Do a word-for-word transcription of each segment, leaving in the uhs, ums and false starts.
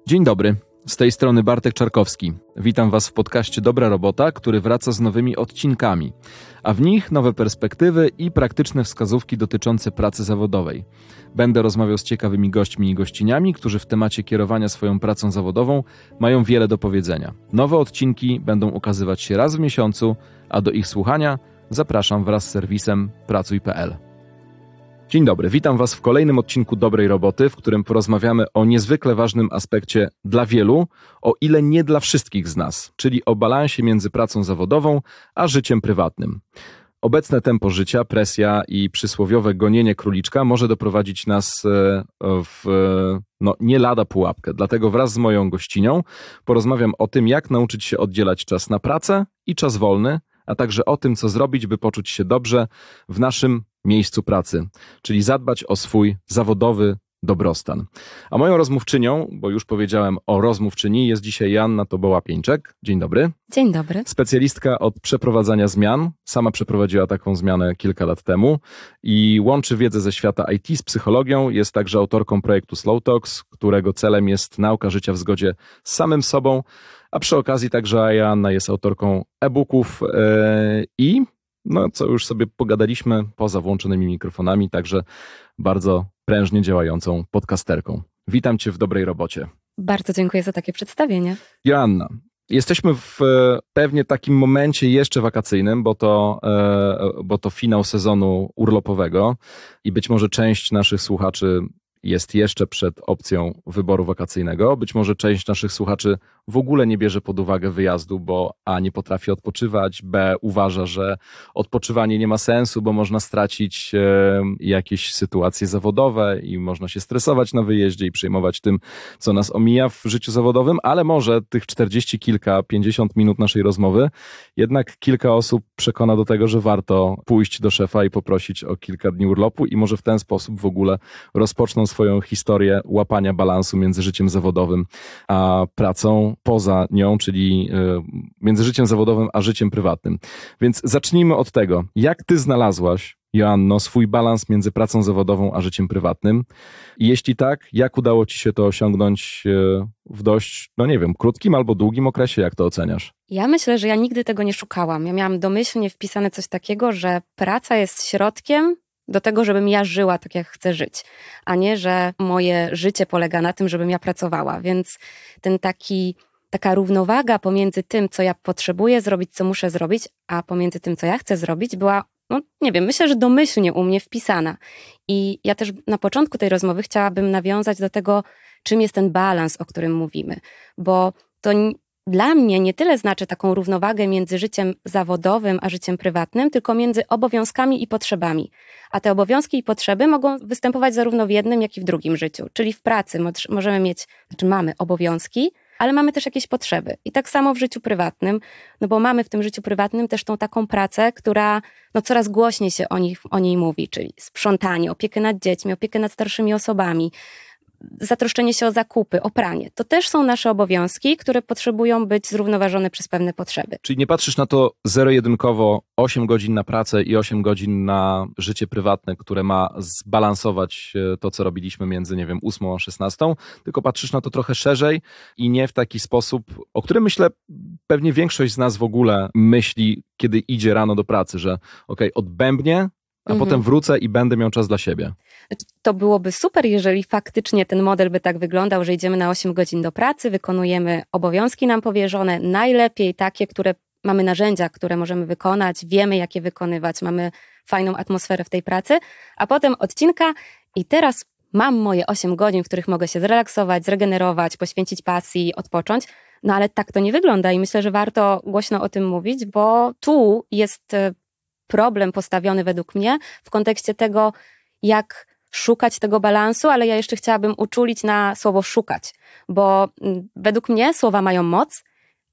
Dzień dobry, z tej strony Bartek Czarkowski. Witam Was w podcaście Dobra Robota, który wraca z nowymi odcinkami, a w nich nowe perspektywy i praktyczne wskazówki dotyczące pracy zawodowej. Będę rozmawiał z ciekawymi gośćmi i gościniami, którzy w temacie kierowania swoją pracą zawodową mają wiele do powiedzenia. Nowe odcinki będą ukazywać się raz w miesiącu, a do ich słuchania zapraszam wraz z serwisem pracuj kropka p l. Dzień dobry, witam Was w kolejnym odcinku Dobrej Roboty, w którym porozmawiamy o niezwykle ważnym aspekcie dla wielu, o ile nie dla wszystkich z nas, czyli o balansie między pracą zawodową a życiem prywatnym. Obecne tempo życia, presja i przysłowiowe gonienie króliczka może doprowadzić nas w no, nie lada pułapkę. Dlatego wraz z moją gościnią porozmawiam o tym, jak nauczyć się oddzielać czas na pracę i czas wolny, a także o tym, co zrobić, by poczuć się dobrze w naszym miejscu pracy, czyli zadbać o swój zawodowy dobrostan. A moją rozmówczynią, bo już powiedziałem o rozmówczyni, jest dzisiaj Joanna Toboła-Pieńczek. Dzień dobry. Dzień dobry. Specjalistka od przeprowadzania zmian. Sama przeprowadziła taką zmianę kilka lat temu i łączy wiedzę ze świata I T z psychologią. Jest także autorką projektu Slow Talks, którego celem jest nauka życia w zgodzie z samym sobą, a przy okazji także Joanna jest autorką e-booków yy, i no, co już sobie pogadaliśmy poza włączonymi mikrofonami, także bardzo prężnie działającą podcasterką. Witam Cię w Dobrej Robocie. Bardzo dziękuję za takie przedstawienie. Joanna, jesteśmy w pewnie takim momencie jeszcze wakacyjnym, bo to, bo to finał sezonu urlopowego i być może część naszych słuchaczy jest jeszcze przed opcją wyboru wakacyjnego. Być może część naszych słuchaczy w ogóle nie bierze pod uwagę wyjazdu, bo A, nie potrafi odpoczywać, B, uważa, że odpoczywanie nie ma sensu, bo można stracić e, jakieś sytuacje zawodowe i można się stresować na wyjeździe i przejmować tym, co nas omija w życiu zawodowym, ale może tych czterdzieści kilka, pięćdziesiąt minut naszej rozmowy jednak kilka osób przekona do tego, że warto pójść do szefa i poprosić o kilka dni urlopu i może w ten sposób w ogóle rozpoczną swoją historię łapania balansu między życiem zawodowym a pracą poza nią, czyli między życiem zawodowym a życiem prywatnym. Więc zacznijmy od tego, jak ty znalazłaś, Joanno, swój balans między pracą zawodową a życiem prywatnym? I jeśli tak, jak udało ci się to osiągnąć w dość, no nie wiem, krótkim albo długim okresie? Jak to oceniasz? Ja myślę, że ja nigdy tego nie szukałam. Ja miałam domyślnie wpisane coś takiego, że praca jest środkiem do tego, żebym ja żyła tak, jak chcę żyć, a nie, że moje życie polega na tym, żebym ja pracowała. Więc ten taki, taka równowaga pomiędzy tym, co ja potrzebuję zrobić, co muszę zrobić, a pomiędzy tym, co ja chcę zrobić, była, no nie wiem, myślę, że domyślnie u mnie wpisana. I ja też na początku tej rozmowy chciałabym nawiązać do tego, czym jest ten balans, o którym mówimy, bo to dla mnie nie tyle znaczy taką równowagę między życiem zawodowym a życiem prywatnym, tylko między obowiązkami i potrzebami. A te obowiązki i potrzeby mogą występować zarówno w jednym, jak i w drugim życiu. Czyli w pracy możemy mieć, znaczy mamy obowiązki, ale mamy też jakieś potrzeby. I tak samo w życiu prywatnym, no bo mamy w tym życiu prywatnym też tą taką pracę, która no coraz głośniej się o niej, o niej mówi, czyli sprzątanie, opiekę nad dziećmi, opiekę nad starszymi osobami, zatroszczenie się o zakupy, o pranie. To też są nasze obowiązki, które potrzebują być zrównoważone przez pewne potrzeby. Czyli nie patrzysz na to zero-jedynkowo osiem godzin na pracę i osiem godzin na życie prywatne, które ma zbalansować to, co robiliśmy między, nie wiem, ósmą a szesnastą, tylko patrzysz na to trochę szerzej i nie w taki sposób, o którym myślę pewnie większość z nas w ogóle myśli, kiedy idzie rano do pracy, że okej, okay, odbębnię, a mhm. potem wrócę i będę miał czas dla siebie. To byłoby super, jeżeli faktycznie ten model by tak wyglądał, że idziemy na osiem godzin do pracy, wykonujemy obowiązki nam powierzone, najlepiej takie, które mamy narzędzia, które możemy wykonać, wiemy jak je wykonywać, mamy fajną atmosferę w tej pracy, a potem odcinka i teraz mam moje osiem godzin, w których mogę się zrelaksować, zregenerować, poświęcić pasji, odpocząć. No ale tak to nie wygląda i myślę, że warto głośno o tym mówić, bo tu jest problem postawiony według mnie w kontekście tego, jak szukać tego balansu, ale ja jeszcze chciałabym uczulić na słowo szukać, bo według mnie słowa mają moc,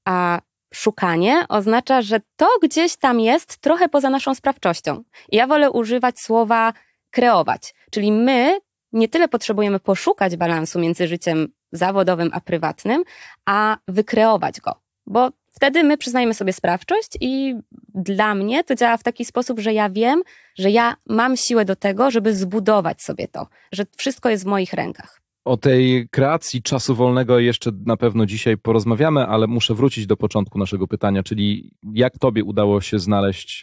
a szukanie oznacza, że to gdzieś tam jest trochę poza naszą sprawczością. I ja wolę używać słowa kreować, czyli my nie tyle potrzebujemy poszukać balansu między życiem zawodowym a prywatnym, a wykreować go, bo wtedy my przyznajemy sobie sprawczość i dla mnie to działa w taki sposób, że ja wiem, że ja mam siłę do tego, żeby zbudować sobie to, że wszystko jest w moich rękach. O tej kreacji czasu wolnego jeszcze na pewno dzisiaj porozmawiamy, ale muszę wrócić do początku naszego pytania, czyli jak tobie udało się znaleźć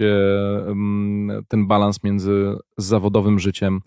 ten balans między zawodowym życiem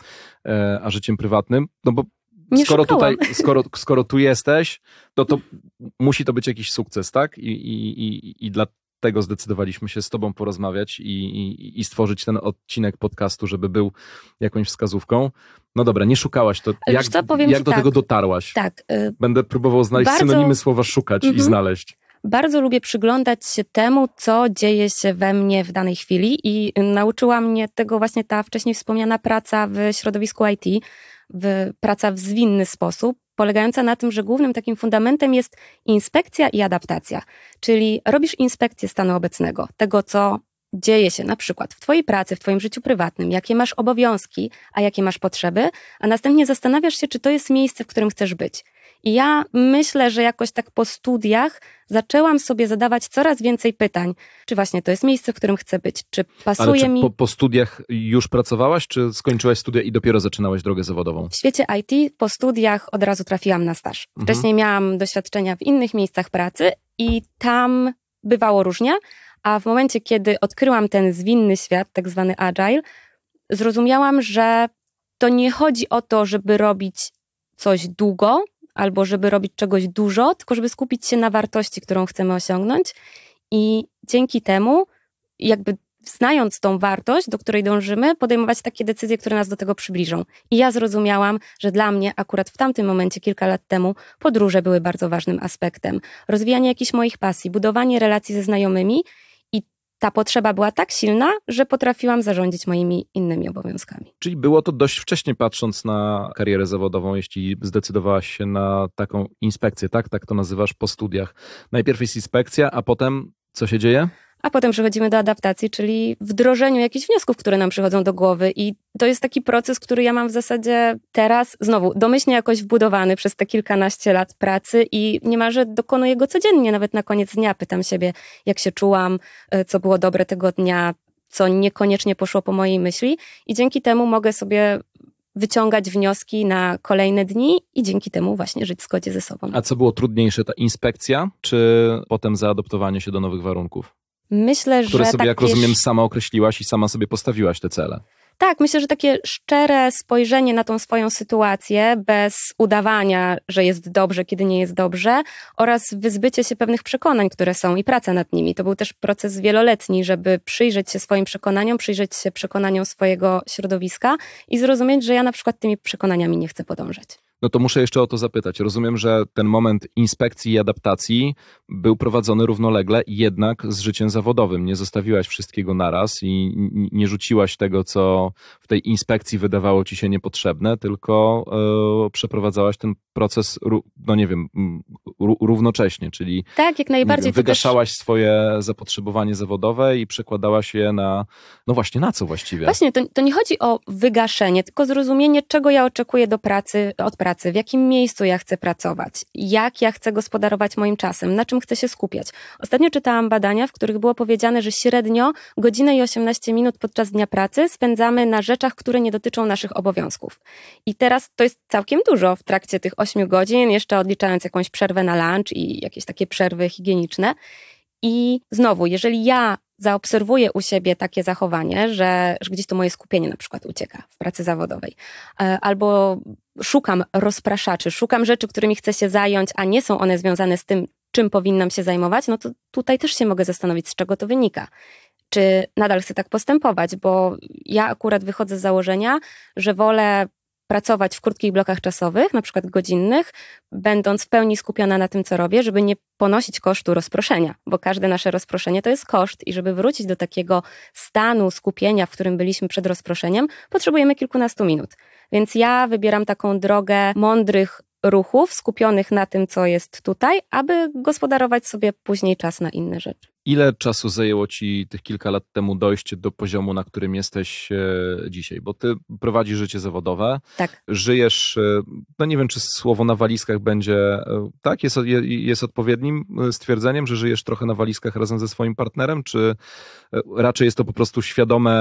a życiem prywatnym? No bo Nie skoro szukałam. tutaj, skoro, skoro tu jesteś, to, to musi to być jakiś sukces, tak? I, i, i, i dlatego zdecydowaliśmy się z tobą porozmawiać i, i, i stworzyć ten odcinek podcastu, żeby był jakąś wskazówką. No dobra, nie szukałaś, to jak, co, powiem jak ci do tak. tego dotarłaś? Tak. y, Będę próbował znaleźć Bardzo- synonimy słowa szukać i Mhm. znaleźć. Bardzo lubię przyglądać się temu, co dzieje się we mnie w danej chwili i nauczyła mnie tego właśnie ta wcześniej wspomniana praca w środowisku I T, w, praca w zwinny sposób, polegająca na tym, że głównym takim fundamentem jest inspekcja i adaptacja. Czyli robisz inspekcję stanu obecnego, tego co dzieje się na przykład w twojej pracy, w twoim życiu prywatnym, jakie masz obowiązki, a jakie masz potrzeby, a następnie zastanawiasz się, czy to jest miejsce, w którym chcesz być. I ja myślę, że jakoś tak po studiach zaczęłam sobie zadawać coraz więcej pytań, czy właśnie to jest miejsce, w którym chcę być, czy pasuje Ale czy mi... po, po studiach już pracowałaś, czy skończyłaś studia i dopiero zaczynałaś drogę zawodową? W świecie I T po studiach od razu trafiłam na staż. Wcześniej miałam doświadczenia w innych miejscach pracy i tam bywało różnie, a w momencie, kiedy odkryłam ten zwinny świat, tak zwany agile, zrozumiałam, że to nie chodzi o to, żeby robić coś długo, albo żeby robić czegoś dużo, tylko żeby skupić się na wartości, którą chcemy osiągnąć i dzięki temu jakby znając tą wartość, do której dążymy, podejmować takie decyzje, które nas do tego przybliżą. I ja zrozumiałam, że dla mnie akurat w tamtym momencie, kilka lat temu, podróże były bardzo ważnym aspektem. Rozwijanie jakichś moich pasji, budowanie relacji ze znajomymi i ta potrzeba była tak silna, że potrafiłam zarządzić moimi innymi obowiązkami. Czyli było to dość wcześnie, patrząc na karierę zawodową, jeśli zdecydowałaś się na taką inspekcję, tak? Tak to nazywasz po studiach. Najpierw jest inspekcja, a potem co się dzieje? A potem przechodzimy do adaptacji, czyli wdrożeniu jakichś wniosków, które nam przychodzą do głowy i to jest taki proces, który ja mam w zasadzie teraz, znowu, domyślnie jakoś wbudowany przez te kilkanaście lat pracy i niemalże dokonuję go codziennie, nawet na koniec dnia pytam siebie, jak się czułam, co było dobre tego dnia, co niekoniecznie poszło po mojej myśli i dzięki temu mogę sobie wyciągać wnioski na kolejne dni i dzięki temu właśnie żyć w zgodzie ze sobą. A co było trudniejsze, ta inspekcja, czy potem zaadoptowanie się do nowych warunków? Myślę, Które że sobie, jak takie rozumiem, sama określiłaś i sama sobie postawiłaś te cele. Tak, myślę, że takie szczere spojrzenie na tą swoją sytuację, bez udawania, że jest dobrze, kiedy nie jest dobrze, oraz wyzbycie się pewnych przekonań, które są i praca nad nimi. To był też proces wieloletni, żeby przyjrzeć się swoim przekonaniom, przyjrzeć się przekonaniom swojego środowiska i zrozumieć, że ja na przykład tymi przekonaniami nie chcę podążać. No to muszę jeszcze o to zapytać. Rozumiem, że ten moment inspekcji i adaptacji był prowadzony równolegle jednak z życiem zawodowym. Nie zostawiłaś wszystkiego naraz i nie rzuciłaś tego, co w tej inspekcji wydawało ci się niepotrzebne, tylko e, przeprowadzałaś ten proces, no nie wiem, równocześnie, czyli tak, jak najbardziej. Wiem, wygaszałaś też... swoje zapotrzebowanie zawodowe i przekładałaś je na, no właśnie, na co właściwie? Właśnie, to, to nie chodzi o wygaszenie, tylko zrozumienie, czego ja oczekuję do pracy, od pracy. w jakim miejscu ja chcę pracować, jak ja chcę gospodarować moim czasem, na czym chcę się skupiać. Ostatnio czytałam badania, w których było powiedziane, że średnio godzinę i osiemnaście minut podczas dnia pracy spędzamy na rzeczach, które nie dotyczą naszych obowiązków. I teraz to jest całkiem dużo w trakcie tych ośmiu godzin, jeszcze odliczając jakąś przerwę na lunch i jakieś takie przerwy higieniczne. I znowu, jeżeli ja zaobserwuję u siebie takie zachowanie, że, że gdzieś to moje skupienie na przykład ucieka w pracy zawodowej, albo szukam rozpraszaczy, szukam rzeczy, którymi chcę się zająć, a nie są one związane z tym, czym powinnam się zajmować, no to tutaj też się mogę zastanowić, z czego to wynika. Czy nadal chcę tak postępować, bo ja akurat wychodzę z założenia, że wolę pracować w krótkich blokach czasowych, na przykład godzinnych, będąc w pełni skupiona na tym, co robię, żeby nie ponosić kosztu rozproszenia, bo każde nasze rozproszenie to jest koszt i żeby wrócić do takiego stanu skupienia, w którym byliśmy przed rozproszeniem, potrzebujemy kilkunastu minut. Więc ja wybieram taką drogę mądrych ruchów, skupionych na tym, co jest tutaj, aby gospodarować sobie później czas na inne rzeczy. Ile czasu zajęło ci tych kilka lat temu dojście do poziomu, na którym jesteś dzisiaj? Bo ty prowadzisz życie zawodowe, tak. Żyjesz, no nie wiem, czy słowo na walizkach będzie, tak, jest, jest odpowiednim stwierdzeniem, że żyjesz trochę na walizkach razem ze swoim partnerem, czy raczej jest to po prostu świadome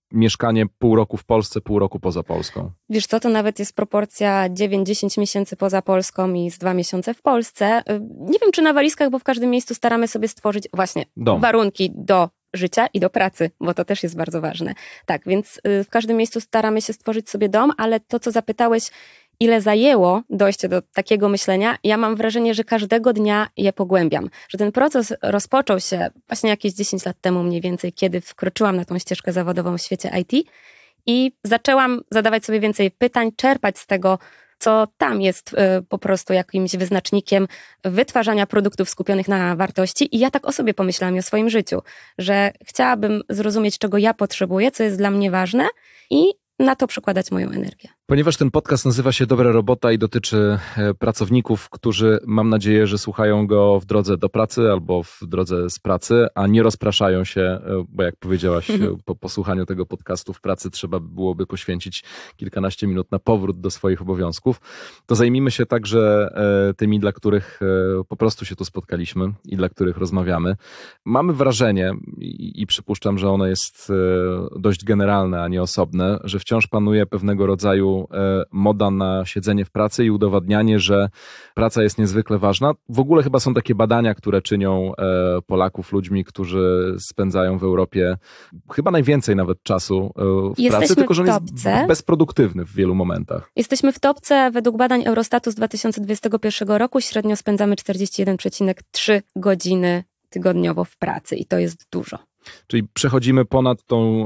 mieszkanie pół roku w Polsce, pół roku poza Polską? Wiesz co, to nawet jest proporcja dziewięć do dziesięciu miesięcy poza Polską i z dwa miesiące w Polsce. Nie wiem, czy na walizkach, bo w każdym miejscu staramy sobie stworzyć właśnie Dom. warunki do życia i do pracy, bo to też jest bardzo ważne. Tak, więc w każdym miejscu staramy się stworzyć sobie dom, ale to, co zapytałeś, ile zajęło dojście do takiego myślenia, ja mam wrażenie, że każdego dnia je pogłębiam. Że ten proces rozpoczął się właśnie jakieś dziesięć lat temu mniej więcej, kiedy wkroczyłam na tą ścieżkę zawodową w świecie I T i zaczęłam zadawać sobie więcej pytań, czerpać z tego, co tam jest y, po prostu jakimś wyznacznikiem wytwarzania produktów skupionych na wartości. I ja tak o sobie pomyślałam i o swoim życiu, że chciałabym zrozumieć, czego ja potrzebuję, co jest dla mnie ważne i na to przekładać moją energię. Ponieważ ten podcast nazywa się Dobra Robota i dotyczy pracowników, którzy mam nadzieję, że słuchają go w drodze do pracy albo w drodze z pracy, a nie rozpraszają się, bo jak powiedziałaś, po posłuchaniu tego podcastu w pracy trzeba byłoby poświęcić kilkanaście minut na powrót do swoich obowiązków, to zajmijmy się także tymi, dla których po prostu się tu spotkaliśmy i dla których rozmawiamy. Mamy wrażenie i, i przypuszczam, że ono jest dość generalne, a nie osobne, że wciąż panuje pewnego rodzaju moda na siedzenie w pracy i udowadnianie, że praca jest niezwykle ważna. W ogóle chyba są takie badania, które czynią Polaków ludźmi, którzy spędzają w Europie chyba najwięcej nawet czasu w Jesteśmy pracy, tylko że on jest topce. bezproduktywny w wielu momentach. Jesteśmy w topce. Według badań Eurostatu z dwa tysiące dwudziestego pierwszego roku średnio spędzamy czterdzieści jeden przecinek trzy godziny tygodniowo w pracy i to jest dużo. Czyli przechodzimy ponad tą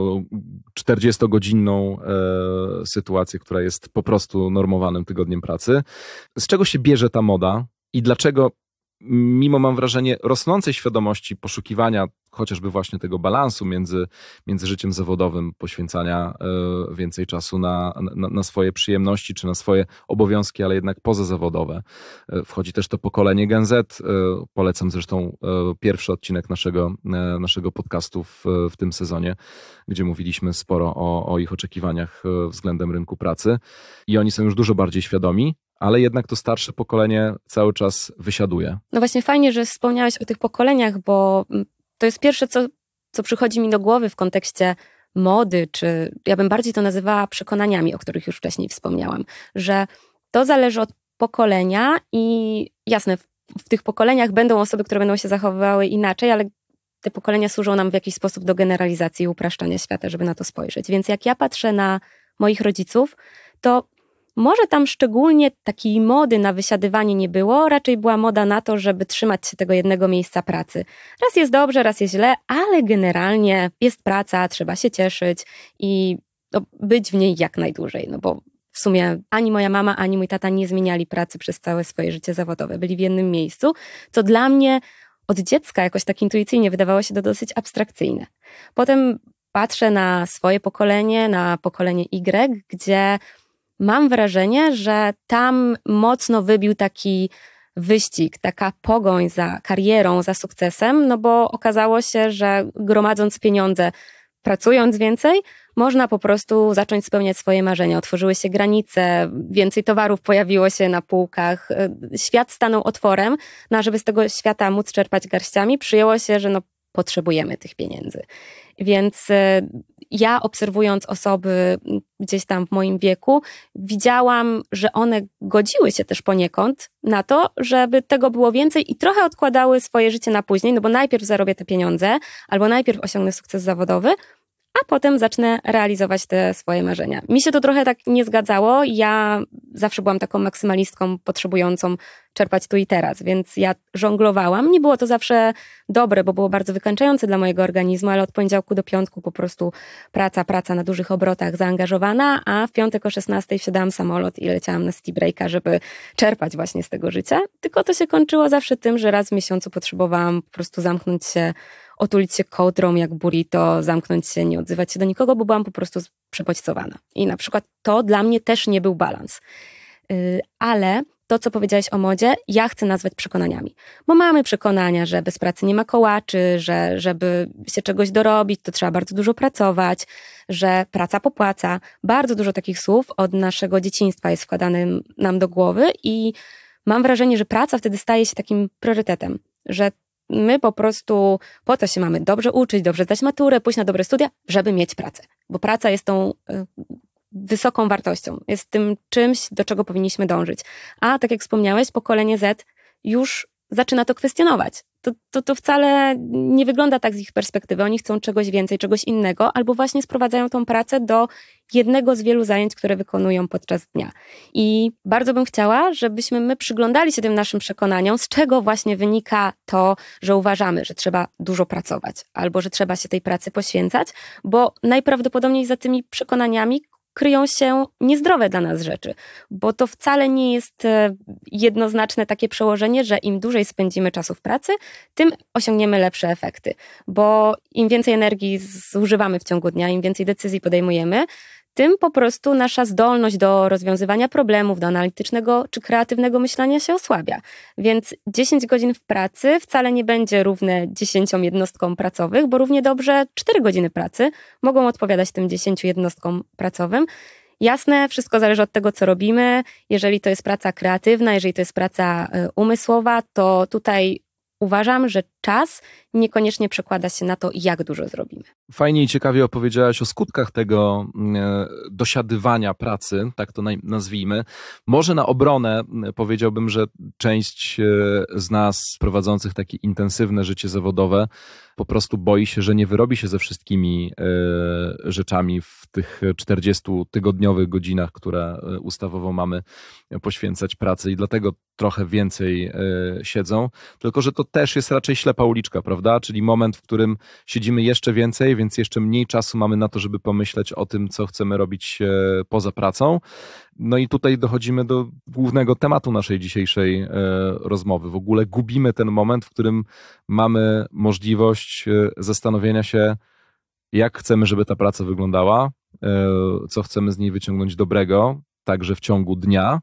czterdziestogodzinną sytuację, która jest po prostu normowanym tygodniem pracy. Z czego się bierze ta moda i dlaczego mimo, mam wrażenie, rosnącej świadomości poszukiwania chociażby właśnie tego balansu między, między życiem zawodowym, poświęcania y, więcej czasu na, na, na swoje przyjemności czy na swoje obowiązki, ale jednak pozazawodowe. Y, wchodzi też to pokolenie Gen Z. Y, polecam zresztą y, pierwszy odcinek naszego, y, naszego podcastu w, w tym sezonie, gdzie mówiliśmy sporo o, o ich oczekiwaniach y, względem rynku pracy i oni są już dużo bardziej świadomi, ale jednak to starsze pokolenie cały czas wysiaduje. No właśnie fajnie, że wspomniałeś o tych pokoleniach, bo to jest pierwsze, co, co przychodzi mi do głowy w kontekście mody, czy ja bym bardziej to nazywała przekonaniami, o których już wcześniej wspomniałam, że to zależy od pokolenia i jasne, w, w tych pokoleniach będą osoby, które będą się zachowywały inaczej, ale te pokolenia służą nam w jakiś sposób do generalizacji i upraszczania świata, żeby na to spojrzeć. Więc jak ja patrzę na moich rodziców, to może tam szczególnie takiej mody na wysiadywanie nie było, raczej była moda na to, żeby trzymać się tego jednego miejsca pracy. Raz jest dobrze, raz jest źle, ale generalnie jest praca, trzeba się cieszyć i no, być w niej jak najdłużej, no bo w sumie ani moja mama, ani mój tata nie zmieniali pracy przez całe swoje życie zawodowe, byli w jednym miejscu, co dla mnie od dziecka jakoś tak intuicyjnie wydawało się to dosyć abstrakcyjne. Potem patrzę na swoje pokolenie, na pokolenie Y, gdzie mam wrażenie, że tam mocno wybił taki wyścig, taka pogoń za karierą, za sukcesem, no bo okazało się, że gromadząc pieniądze, pracując więcej, można po prostu zacząć spełniać swoje marzenia. Otworzyły się granice, więcej towarów pojawiło się na półkach, świat stanął otworem, no a żeby z tego świata móc czerpać garściami, przyjęło się, że no potrzebujemy tych pieniędzy. Więc ja obserwując osoby gdzieś tam w moim wieku, widziałam, że one godziły się też poniekąd na to, żeby tego było więcej i trochę odkładały swoje życie na później, no bo najpierw zarobię te pieniądze, albo najpierw osiągnę sukces zawodowy, a potem zacznę realizować te swoje marzenia. Mi się to trochę tak nie zgadzało. Ja zawsze byłam taką maksymalistką potrzebującą czerpać tu i teraz, więc ja żonglowałam. Nie było to zawsze dobre, bo było bardzo wykańczające dla mojego organizmu, ale od poniedziałku do piątku po prostu praca, praca na dużych obrotach zaangażowana, a w piątek o szesnastej wsiadałam w samolot i leciałam na city breaka, żeby czerpać właśnie z tego życia. Tylko to się kończyło zawsze tym, że raz w miesiącu potrzebowałam po prostu zamknąć się, otulić się kołdrą jak burrito, zamknąć się, nie odzywać się do nikogo, bo byłam po prostu przebodźcowana. I na przykład to dla mnie też nie był balans. Yy, ale to, co powiedziałeś o modzie, ja chcę nazwać przekonaniami. Bo mamy przekonania, że bez pracy nie ma kołaczy, że żeby się czegoś dorobić, to trzeba bardzo dużo pracować, że praca popłaca. Bardzo dużo takich słów od naszego dzieciństwa jest wkładanym nam do głowy i mam wrażenie, że praca wtedy staje się takim priorytetem, że My po prostu po to się mamy dobrze uczyć, dobrze zdać maturę, pójść na dobre studia, żeby mieć pracę. Bo praca jest tą y, wysoką wartością, jest tym czymś, do czego powinniśmy dążyć. A tak jak wspomniałeś, pokolenie Z już zaczyna to kwestionować. To, to, to wcale nie wygląda tak z ich perspektywy. Oni chcą czegoś więcej, czegoś innego, albo właśnie sprowadzają tą pracę do jednego z wielu zajęć, które wykonują podczas dnia. I bardzo bym chciała, żebyśmy my przyglądali się tym naszym przekonaniom, z czego właśnie wynika to, że uważamy, że trzeba dużo pracować, albo że trzeba się tej pracy poświęcać, bo najprawdopodobniej za tymi przekonaniami kryją się niezdrowe dla nas rzeczy, bo to wcale nie jest jednoznaczne takie przełożenie, że im dłużej spędzimy czasu w pracy, tym osiągniemy lepsze efekty, bo im więcej energii zużywamy w ciągu dnia, im więcej decyzji podejmujemy, tym po prostu nasza zdolność do rozwiązywania problemów, do analitycznego czy kreatywnego myślenia się osłabia. Więc dziesięć godzin w pracy wcale nie będzie równe dziesięciom jednostkom pracowych, bo równie dobrze cztery godziny pracy mogą odpowiadać tym dziesięciu jednostkom pracowym. Jasne, wszystko zależy od tego, co robimy. Jeżeli to jest praca kreatywna, jeżeli to jest praca umysłowa, to tutaj uważam, że czas niekoniecznie przekłada się na to, jak dużo zrobimy. Fajnie i ciekawie opowiedziałaś o skutkach tego e, dosiadywania pracy, tak to nazwijmy. Może na obronę powiedziałbym, że część e, z nas prowadzących takie intensywne życie zawodowe po prostu boi się, że nie wyrobi się ze wszystkimi e, rzeczami w tych czterdziestotygodniowych godzinach, które ustawowo mamy poświęcać pracy i dlatego trochę więcej e, siedzą. Tylko że to też jest raczej ślepa uliczka, prawda? Czyli moment, w którym siedzimy jeszcze więcej, więc jeszcze mniej czasu mamy na to, żeby pomyśleć o tym, co chcemy robić poza pracą. No i tutaj dochodzimy do głównego tematu naszej dzisiejszej rozmowy. W ogóle gubimy ten moment, w którym mamy możliwość zastanowienia się, jak chcemy, żeby ta praca wyglądała, co chcemy z niej wyciągnąć dobrego, także w ciągu dnia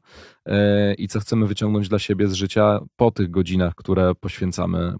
i co chcemy wyciągnąć dla siebie z życia po tych godzinach, które poświęcamy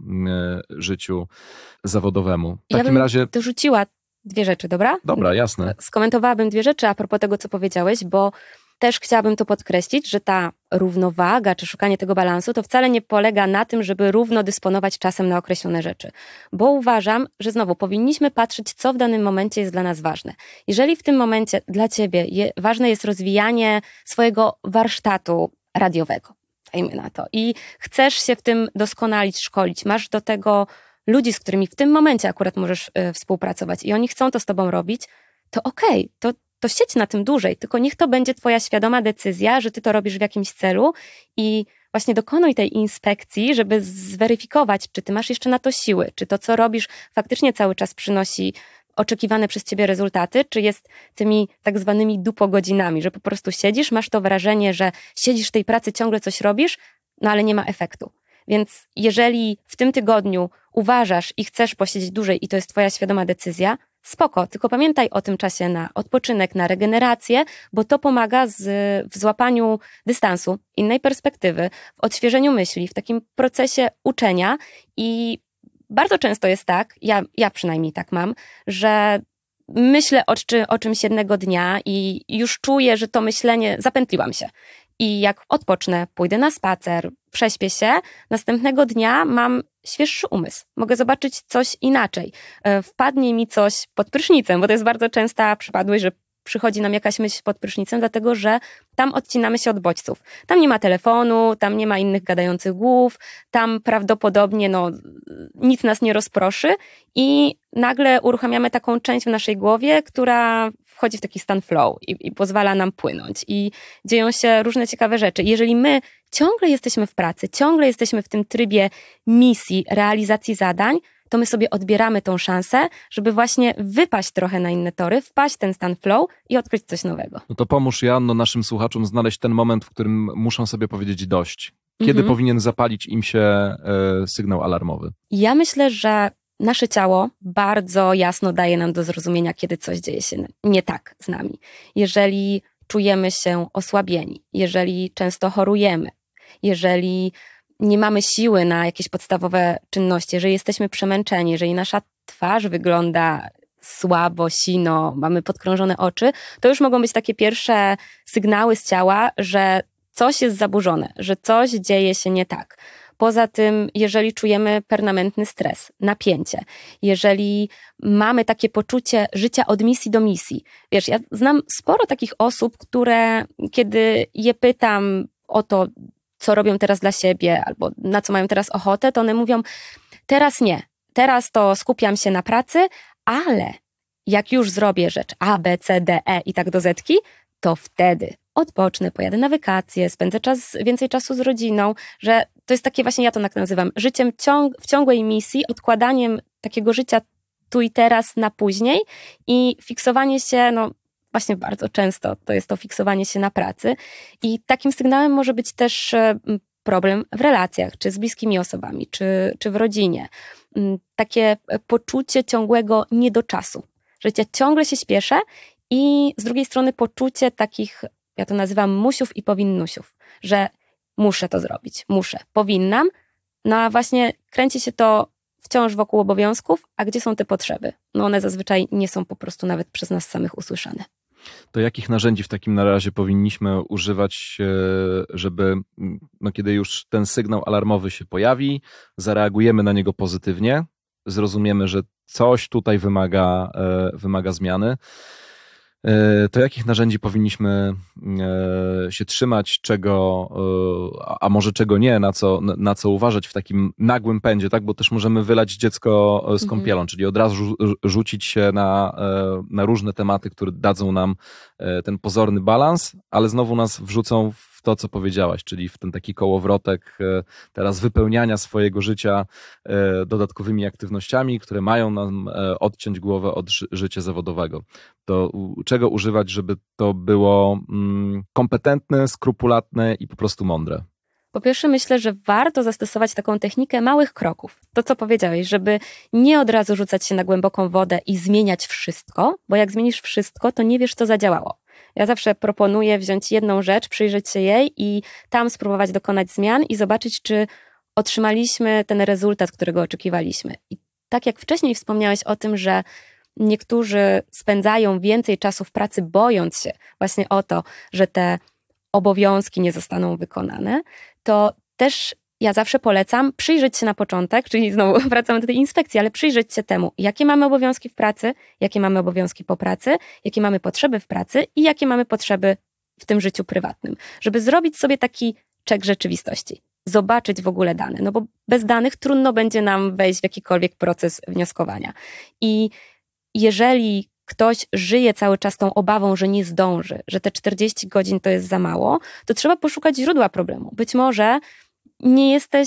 życiu zawodowemu. W ja takim bym razie dorzuciła dwie rzeczy, dobra? Dobra, jasne. Skomentowałabym dwie rzeczy a propos tego, co powiedziałeś, bo też chciałabym tu podkreślić, że ta równowaga czy szukanie tego balansu to wcale nie polega na tym, żeby równo dysponować czasem na określone rzeczy. Bo uważam, że znowu powinniśmy patrzeć, co w danym momencie jest dla nas ważne. Jeżeli w tym momencie dla ciebie je, ważne jest rozwijanie swojego warsztatu radiowego, dajmy na to, i chcesz się w tym doskonalić, szkolić, masz do tego ludzi, z którymi w tym momencie akurat możesz y, współpracować i oni chcą to z tobą robić, to okej, okay, to to siedź na tym dłużej, tylko niech to będzie twoja świadoma decyzja, że ty to robisz w jakimś celu i właśnie dokonuj tej inspekcji, żeby zweryfikować, czy ty masz jeszcze na to siły, czy to, co robisz, faktycznie cały czas przynosi oczekiwane przez ciebie rezultaty, czy jest tymi tak zwanymi dupogodzinami, że po prostu siedzisz, masz to wrażenie, że siedzisz w tej pracy, ciągle coś robisz, no ale nie ma efektu. Więc jeżeli w tym tygodniu uważasz i chcesz posiedzieć dłużej i to jest twoja świadoma decyzja, spoko, tylko pamiętaj o tym czasie na odpoczynek, na regenerację, bo to pomaga z, w złapaniu dystansu, innej perspektywy, w odświeżeniu myśli, w takim procesie uczenia i bardzo często jest tak, ja, ja przynajmniej tak mam, że myślę o, czy, o czymś jednego dnia i już czuję, że to myślenie, zapętliłam się. I jak odpocznę, pójdę na spacer, prześpię się, następnego dnia mam świeższy umysł. Mogę zobaczyć coś inaczej. Wpadnie mi coś pod prysznicem, bo to jest bardzo częsta przypadłość, że przychodzi nam jakaś myśl pod prysznicem, dlatego że tam odcinamy się od bodźców. Tam nie ma telefonu, tam nie ma innych gadających głów, tam prawdopodobnie no, nic nas nie rozproszy i nagle uruchamiamy taką część w naszej głowie, która wchodzi w taki stan flow i, i pozwala nam płynąć i dzieją się różne ciekawe rzeczy. Jeżeli my ciągle jesteśmy w pracy, ciągle jesteśmy w tym trybie misji, realizacji zadań, to my sobie odbieramy tą szansę, żeby właśnie wypaść trochę na inne tory, wpaść w ten stan flow i odkryć coś nowego. No to pomóż, Joanno, naszym słuchaczom znaleźć ten moment, w którym muszą sobie powiedzieć dość. Kiedy Mhm. powinien zapalić im się e, sygnał alarmowy? Ja myślę, że nasze ciało bardzo jasno daje nam do zrozumienia, kiedy coś dzieje się nie tak z nami. Jeżeli czujemy się osłabieni, jeżeli często chorujemy, jeżeli nie mamy siły na jakieś podstawowe czynności, jeżeli jesteśmy przemęczeni, jeżeli nasza twarz wygląda słabo, sino, mamy podkrążone oczy, to już mogą być takie pierwsze sygnały z ciała, że coś jest zaburzone, że coś dzieje się nie tak. poza tym, jeżeli czujemy permanentny stres, napięcie, jeżeli mamy takie poczucie życia od misji do misji. Wiesz, ja znam sporo takich osób, które kiedy je pytam o to, co robią teraz dla siebie albo na co mają teraz ochotę, to one mówią, teraz nie, teraz to skupiam się na pracy, ale jak już zrobię rzecz A, B, C, D, E i tak do zetki, to wtedy odpocznę, pojadę na wakacje, spędzę czas, więcej czasu z rodziną, że to jest takie właśnie, ja to tak nazywam, życiem ciąg, w ciągłej misji, odkładaniem takiego życia tu i teraz na później i fiksowanie się, no właśnie bardzo często to jest to fiksowanie się na pracy i takim sygnałem może być też problem w relacjach, czy z bliskimi osobami, czy, czy w rodzinie. Takie poczucie ciągłego niedoczasu, że ja ciągle się śpieszę i z drugiej strony poczucie takich, ja to nazywam musiów i powinnusiów, że muszę to zrobić, muszę, powinnam, no a właśnie kręci się to wciąż wokół obowiązków, a gdzie są te potrzeby? No one zazwyczaj nie są po prostu nawet przez nas samych usłyszane. To jakich narzędzi w takim razie powinniśmy używać, żeby, no kiedy już ten sygnał alarmowy się pojawi, zareagujemy na niego pozytywnie, zrozumiemy, że coś tutaj wymaga, wymaga zmiany, to jakich narzędzi powinniśmy się trzymać, czego, a może czego nie, na co, na co uważać w takim nagłym pędzie, tak? Bo też możemy wylać dziecko z kąpielą, mhm. czyli od razu rzucić się na, na różne tematy, które dadzą nam ten pozorny balans, ale znowu nas wrzucą w to, co powiedziałaś, czyli w ten taki kołowrotek teraz wypełniania swojego życia dodatkowymi aktywnościami, które mają nam odciąć głowę od życia zawodowego. To czego używać, żeby to było kompetentne, skrupulatne i po prostu mądre? Po pierwsze myślę, że warto zastosować taką technikę małych kroków. To, co powiedziałeś, żeby nie od razu rzucać się na głęboką wodę i zmieniać wszystko, bo jak zmienisz wszystko, to nie wiesz, co zadziałało. Ja zawsze proponuję wziąć jedną rzecz, przyjrzeć się jej i tam spróbować dokonać zmian i zobaczyć, czy otrzymaliśmy ten rezultat, którego oczekiwaliśmy. I tak jak wcześniej wspomniałeś o tym, że niektórzy spędzają więcej czasu w pracy, bojąc się właśnie o to, że te obowiązki nie zostaną wykonane, to też ja zawsze polecam przyjrzeć się na początek, czyli znowu wracamy do tej inspekcji, ale przyjrzeć się temu, jakie mamy obowiązki w pracy, jakie mamy obowiązki po pracy, jakie mamy potrzeby w pracy i jakie mamy potrzeby w tym życiu prywatnym. Żeby zrobić sobie taki check rzeczywistości. Zobaczyć w ogóle dane, no bo bez danych trudno będzie nam wejść w jakikolwiek proces wnioskowania. I jeżeli ktoś żyje cały czas tą obawą, że nie zdąży, że te czterdzieści godzin to jest za mało, to trzeba poszukać źródła problemu. Być może nie jesteś